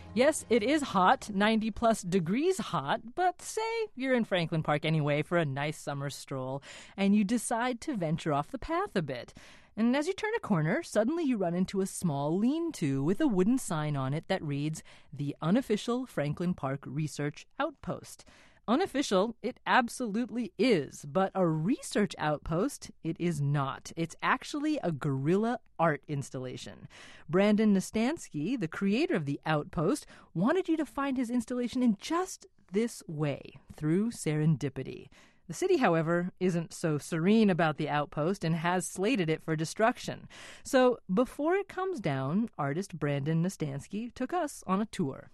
Yes, it is hot, 90 plus degrees hot, but say you're in Franklin Park anyway for a nice summer stroll, and you decide to venture off the path a bit. And as you turn a corner, suddenly you run into a small lean-to with a wooden sign on it that reads, "The Unofficial Franklin Park Research Outpost." Unofficial, it absolutely is, but a research outpost, it is not. It's actually a guerrilla art installation. Brandon Nastansky, the creator of the outpost, wanted you to find his installation in just this way, through serendipity. The city, however, isn't so serene about the outpost and has slated it for destruction. So before it comes down, artist Brandon Nastansky took us on a tour.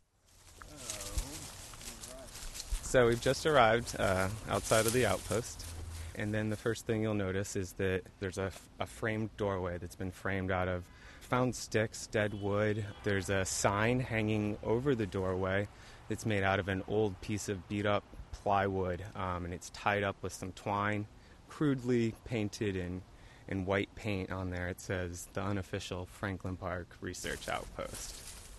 So we've just arrived outside of the outpost, and then the first thing you'll notice is that there's a framed doorway that's been framed out of found sticks, dead wood. There's a sign hanging over the doorway that's made out of an old piece of beat-up plywood, and it's tied up with some twine, crudely painted in white paint on there. It says, "The Unofficial Franklin Park Research Outpost."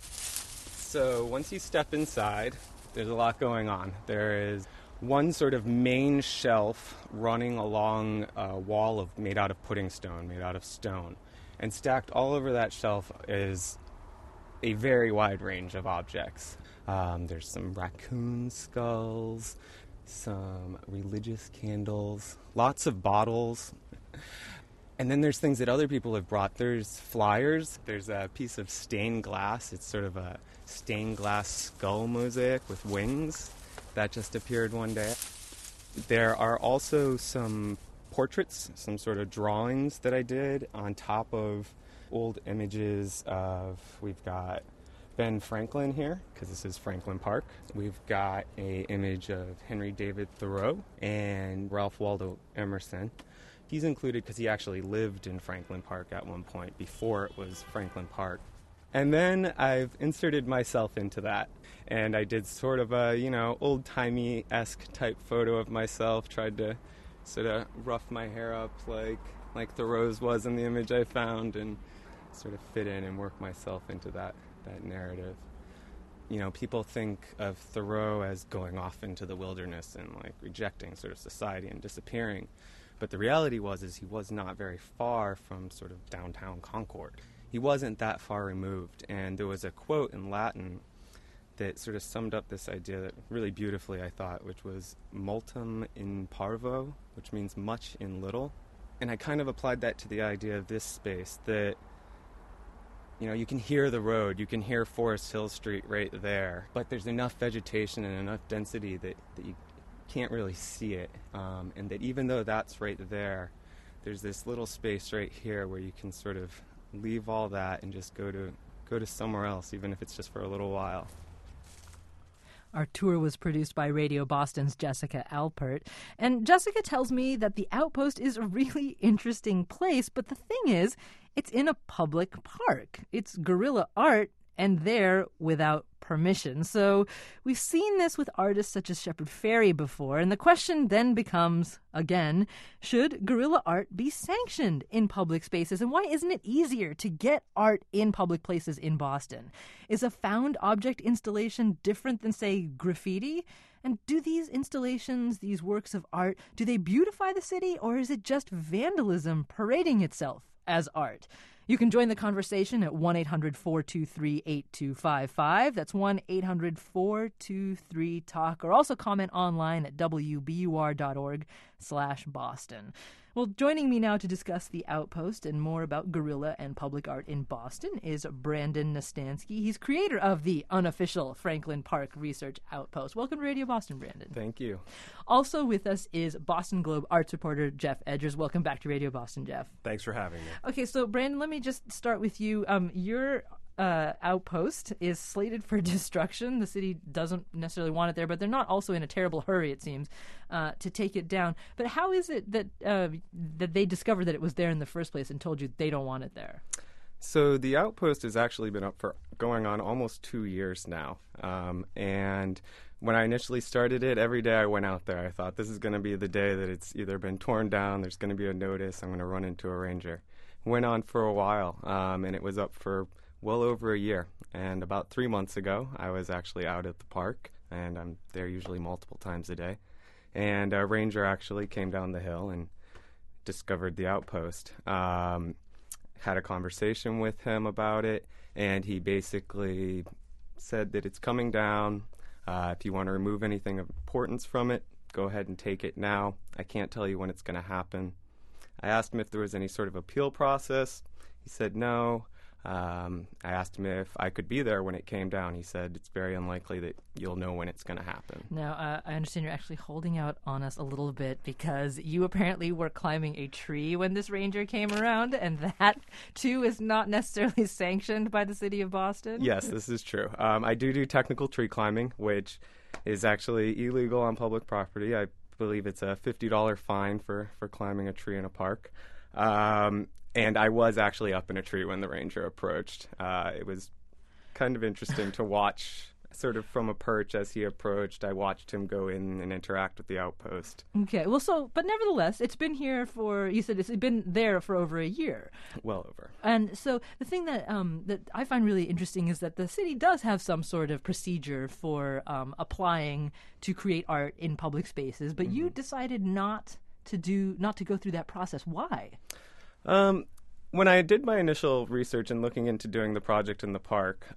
So once you step inside, there's a lot going on. There is one sort of main shelf running along a wall made out of pudding stone, made out of stone. And stacked all over that shelf is a very wide range of objects. There's some raccoon skulls, some religious candles, lots of bottles. And then there's things that other people have brought. There's flyers. There's a piece of stained glass. It's sort of a stained glass skull mosaic with wings that just appeared one day. There are also some portraits, some sort of drawings that I did on top of old images we've got Ben Franklin here, because this is Franklin Park. We've got an image of Henry David Thoreau and Ralph Waldo Emerson. He's included because he actually lived in Franklin Park at one point before it was Franklin Park. And then I've inserted myself into that. And I did sort of a, old-timey-esque type photo of myself, tried to sort of rough my hair up like Thoreau's was in the image I found, and sort of fit in and work myself into that narrative. People think of Thoreau as going off into the wilderness and rejecting sort of society and disappearing. But the reality is he was not very far from sort of downtown Concord. He wasn't that far removed, and there was a quote in Latin that sort of summed up this idea that really beautifully, I thought, which was multum in parvo, which means much in little. And I kind of applied that to the idea of this space, that you can hear the road, you can hear Forest Hill Street right there, but there's enough vegetation and enough density that you can't really see it, and that even though that's right there, there's this little space right here where you can sort of leave all that and just go to somewhere else, even if it's just for a little while. Our tour was produced by Radio Boston's Jessica Alpert, and Jessica tells me that the Outpost is a really interesting place, but the thing is, it's in a public park. It's guerrilla art, and there without permission. So we've seen this with artists such as Shepard Fairey before, and the question then becomes, again, should guerrilla art be sanctioned in public spaces? And why isn't it easier to get art in public places in Boston? Is a found object installation different than, say, graffiti? And do these installations, these works of art, do they beautify the city, or is it just vandalism parading itself as art? You can join the conversation at 1-800-423-8255. That's 1-800-423-TALK, or also comment online at wbur.org/Boston. Well, joining me now to discuss the Outpost and more about guerrilla and public art in Boston is Brandon Nastansky. He's creator of the Unofficial Franklin Park Research Outpost. Welcome to Radio Boston, Brandon. Thank you. Also with us is Boston Globe arts reporter Jeff Edgers. Welcome back to Radio Boston, Jeff. Thanks for having me. Okay, so Brandon, let me just start with you. Your outpost is slated for destruction. The city doesn't necessarily want it there, but they're not also in a terrible hurry, it seems, to take it down. But how is it that that they discovered that it was there in the first place and told you they don't want it there? So the Outpost has actually been up for going on almost 2 years now. And when I initially started it, every day I went out there, I thought this is going to be the day that it's either been torn down, there's going to be a notice, I'm going to run into a ranger. Went on for a while, and it was up for well over a year. And about 3 months ago, I was actually out at the park, and I'm there usually multiple times a day. And a ranger actually came down the hill and discovered the outpost. Had a conversation with him about it, and he basically said that it's coming down. If you want to remove anything of importance from it, go ahead and take it now. I can't tell you when it's going to happen. I asked him if there was any sort of appeal process. He said no. I asked him if I could be there when it came down. He said it's very unlikely that you'll know when it's going to happen. Now, I understand you're actually holding out on us a little bit because you apparently were climbing a tree when this ranger came around, and that, too, is not necessarily sanctioned by the city of Boston. Yes, this is true. I do technical tree climbing, which is actually illegal on public property. I believe it's a $50 fine for climbing a tree in a park. And I was actually up in a tree when the ranger approached. It was kind of interesting to watch sort of from a perch as he approached. I watched him go in and interact with the outpost. Okay, well, but nevertheless, it's been here you said it's been there for over a year. Well over. And so the thing that I find really interesting is that the city does have some sort of procedure for applying to create art in public spaces, but you decided not to go through that process. Why? When I did my initial research and looking into doing the project in the park,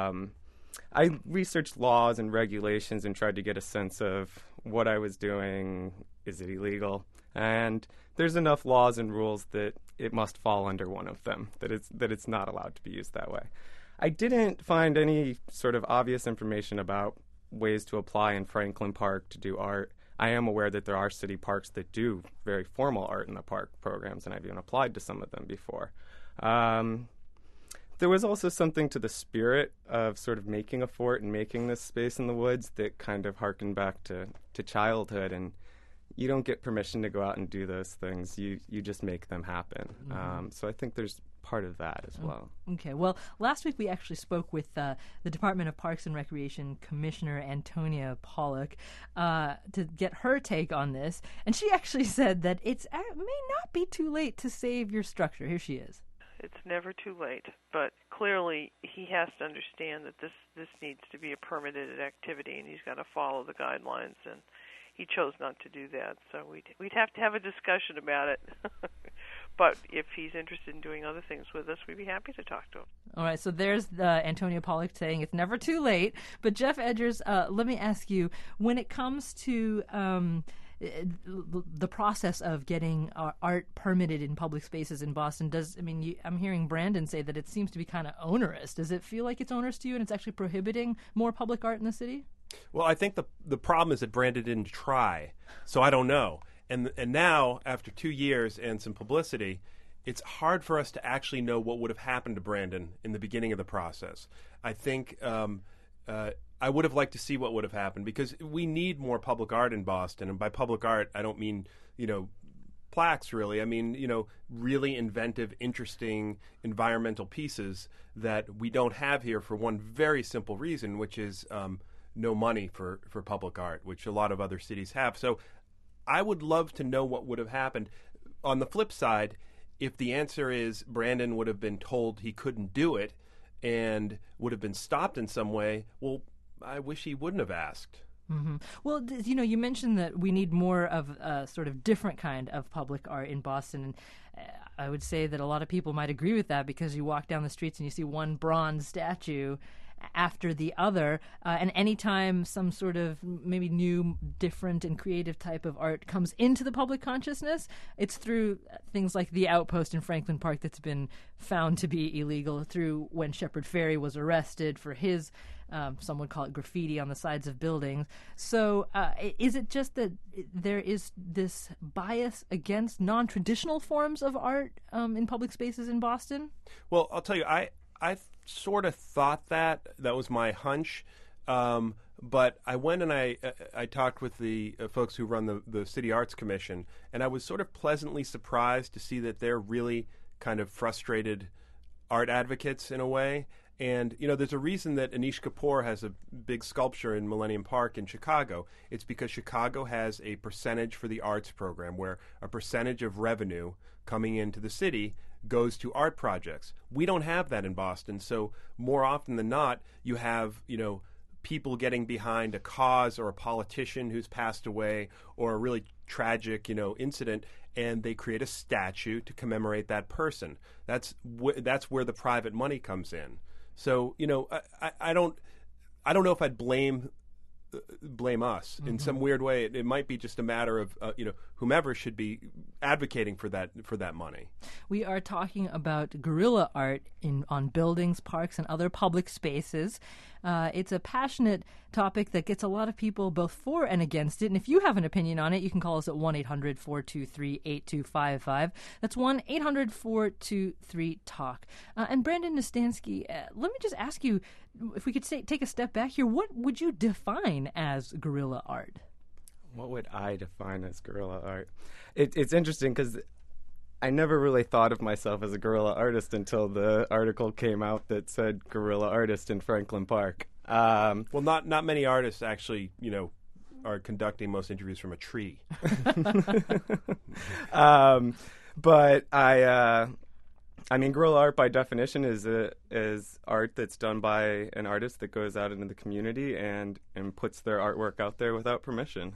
I researched laws and regulations and tried to get a sense of what I was doing. Is it illegal? And there's enough laws and rules that it must fall under one of them, that it's not allowed to be used that way. I didn't find any sort of obvious information about ways to apply in Franklin Park to do art. I am aware that there are city parks that do very formal art in the park programs, and I've even applied to some of them before. There was also something to the spirit of sort of making a fort and making this space in the woods that kind of harkened back to childhood, and you don't get permission to go out and do those things. You just make them happen. So I think there's part of that as well. Okay. Well, last week we actually spoke with the Department of Parks and Recreation Commissioner Antonia Pollock to get her take on this, and she actually said that it may not be too late to save your structure. Here she is. It's never too late, but clearly he has to understand that this needs to be a permitted activity, and he's got to follow the guidelines, and he chose not to do that. So we'd have to have a discussion about it. But if he's interested in doing other things with us, we'd be happy to talk to him. All right, so there's Antonia Pollock saying it's never too late. But Jeff Edgers, let me ask you, when it comes to the process of getting art permitted in public spaces in Boston, I'm hearing Brandon say that it seems to be kind of onerous. Does it feel like it's onerous to you and it's actually prohibiting more public art in the city? Well, I think the problem is that Brandon didn't try, so I don't know. And now, after 2 years and some publicity, it's hard for us to actually know what would have happened to Brandon in the beginning of the process. I think I would have liked to see what would have happened, because we need more public art in Boston. And by public art, I don't mean, plaques, really. I mean, really inventive, interesting environmental pieces that we don't have here for one very simple reason, which is no money for public art, which a lot of other cities have. So I would love to know what would have happened. On the flip side, if the answer is Brandon would have been told he couldn't do it and would have been stopped in some way, well, I wish he wouldn't have asked. Mm-hmm. Well, you mentioned that we need more of a sort of different kind of public art in Boston, and I would say that a lot of people might agree with that, because you walk down the streets and you see one bronze statue after the other, and anytime some sort of maybe new, different, and creative type of art comes into the public consciousness, it's through things like the Outpost in Franklin Park that's been found to be illegal, through when Shepard Fairey was arrested for his, some would call it graffiti on the sides of buildings. So is it just that there is this bias against non-traditional forms of art in public spaces in Boston? Well, I'll tell you, I sort of thought that was my hunch, but I went and I talked with the folks who run the City Arts Commission, and I was sort of pleasantly surprised to see that they're really kind of frustrated art advocates in a way. And, there's a reason that Anish Kapoor has a big sculpture in Millennium Park in Chicago. It's because Chicago has a percentage for the arts program, where a percentage of revenue coming into the city goes to art projects. We don't have that in Boston. So more often than not, you have, people getting behind a cause or a politician who's passed away or a really tragic, incident, and they create a statue to commemorate that person. That's where the private money comes in. So, I don't know if I'd blame us in some weird way. It might be just a matter of whomever should be advocating for that money. We are talking about guerrilla art on buildings, parks, and other public spaces. It's a passionate topic that gets a lot of people both for and against it. And if you have an opinion on it, you can call us at 1-800-423-8255. That's 1-800-423-TALK. And Brandon Nastansky, let me just ask you, if we could take a step back here, what would you define as guerrilla art? What would I define as guerrilla art? It's interesting because I never really thought of myself as a guerrilla artist until the article came out that said guerrilla artist in Franklin Park. Well, not many artists actually, are conducting most interviews from a tree. But I mean, guerrilla art by definition is art that's done by an artist that goes out into the community and puts their artwork out there without permission.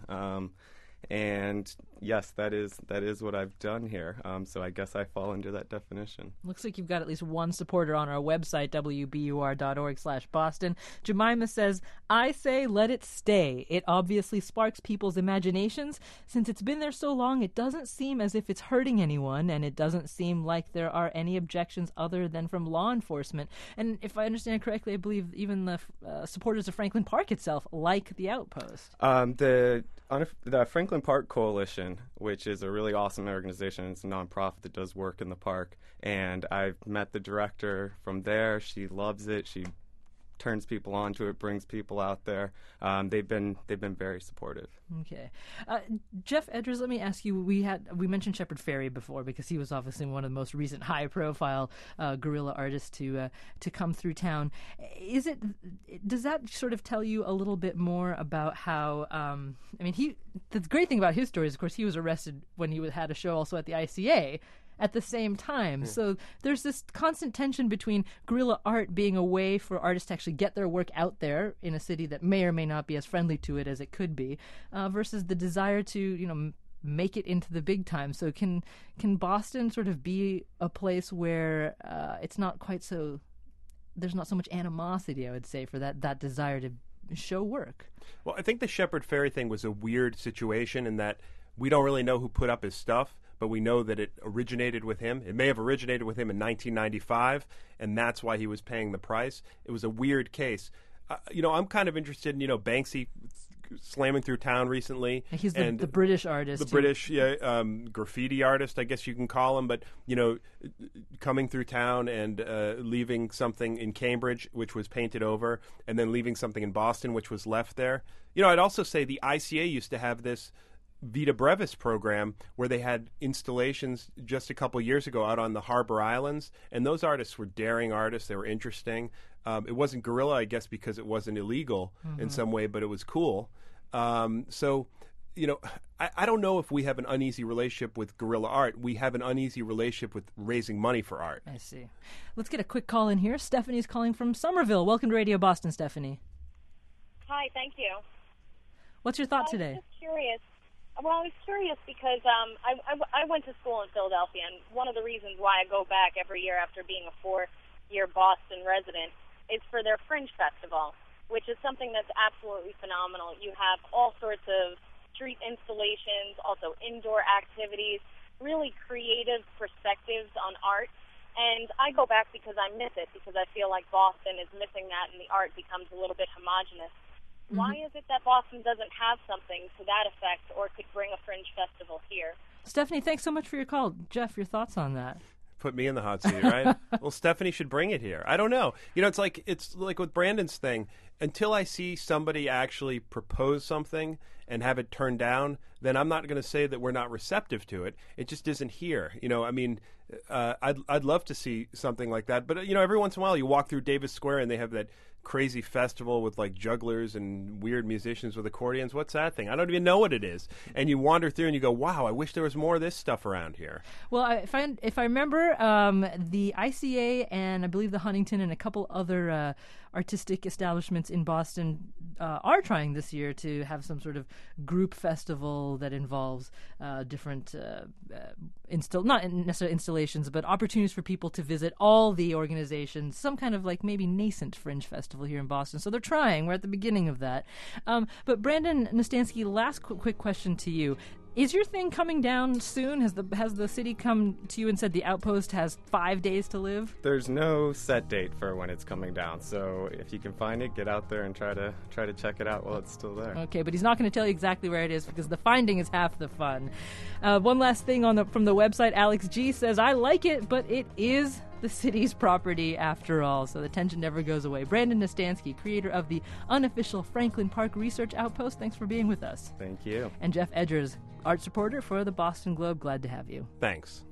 And yes, that is what I've done here. So I guess I fall into that definition. Looks like you've got at least one supporter on our website, wbur.org/Boston. Jemima says, I say let it stay. It obviously sparks people's imaginations. Since it's been there so long, it doesn't seem as if it's hurting anyone, and it doesn't seem like there are any objections other than from law enforcement. And if I understand correctly, I believe even the supporters of Franklin Park itself like the outpost. The Franklin Park Coalition, which is a really awesome organization, it's a nonprofit that does work in the park, and I've met the director from there. She loves it. She turns people onto it, brings people out there. They've been very supportive. Okay, Jeff Edgers, let me ask you. We mentioned Shepard Fairey before because he was obviously one of the most recent high-profile guerrilla artists to come through town. Does that sort of tell you a little bit more about how? The great thing about his story is, of course, he was arrested when he had a show also at the ICA at the same time. So there's this constant tension between guerrilla art being a way for artists to actually get their work out there in a city that may or may not be as friendly to it as it could be, versus the desire to, make it into the big time. So can Boston sort of be a place where it's not quite so, there's not so much animosity, I would say, for that desire to show work? Well, I think the Shepard Fairey thing was a weird situation in that we don't really know who put up his stuff, but we know that it originated with him. It may have originated with him in 1995, and that's why he was paying the price. It was a weird case. I'm kind of interested in, Banksy slamming through town recently. He's the British artist. The British graffiti artist, I guess you can call him, but, coming through town and leaving something in Cambridge, which was painted over, and then leaving something in Boston, which was left there. I'd also say the ICA used to have this Vita Brevis program where they had installations just a couple years ago out on the Harbor Islands, and those artists were daring artists. They were interesting. It wasn't guerrilla, I guess, because it wasn't illegal in some way, but it was cool. I don't know if we have an uneasy relationship with guerrilla art. We have an uneasy relationship with raising money for art. I see. Let's get a quick call in here. Stephanie's calling from Somerville. Welcome to Radio Boston, Stephanie. Hi, thank you. What's your thought today? I was just curious. Well, I was curious because I went to school in Philadelphia, and one of the reasons why I go back every year after being a 4-year Boston resident is for their Fringe Festival, which is something that's absolutely phenomenal. You have all sorts of street installations, also indoor activities, really creative perspectives on art. And I go back because I miss it, because I feel like Boston is missing that, and the art becomes a little bit homogenous. Why is it that Boston doesn't have something to that effect or could bring a Fringe Festival here? Stephanie, thanks so much for your call. Jeff, your thoughts on that? Put me in the hot seat, right? Well, Stephanie should bring it here. I don't know. It's like with Brandon's thing. Until I see somebody actually propose something and have it turned down, then I'm not going to say that we're not receptive to it. It just isn't here. I'd love to see something like that. But every once in a while, you walk through Davis Square and they have that crazy festival with like jugglers and weird musicians with accordions. What's that thing? I don't even know what it is. And you wander through and you go, wow, I wish there was more of this stuff around here. Well, if I remember, the ICA and I believe the Huntington and a couple other artistic establishments in Boston are trying this year to have some sort of group festival that involves different not necessarily installations, but opportunities for people to visit all the organizations, some kind of like maybe nascent fringe festival here in Boston. So they're trying. We're at the beginning of that. But Brandon Nastansky, last quick question to you. Is your thing coming down soon? Has the city come to you and said the Outpost has 5 days to live? There's no set date for when it's coming down, so if you can find it, get out there and try to check it out while it's still there. Okay, but he's not going to tell you exactly where it is because the finding is half the fun. One last thing from the website, Alex G says, I like it, but it is the city's property after all, so the tension never goes away. Brandon Nastansky, creator of the unofficial Franklin Park Research Outpost, thanks for being with us. Thank you. And Jeff Edgers, arts reporter for the Boston Globe, glad to have you. Thanks.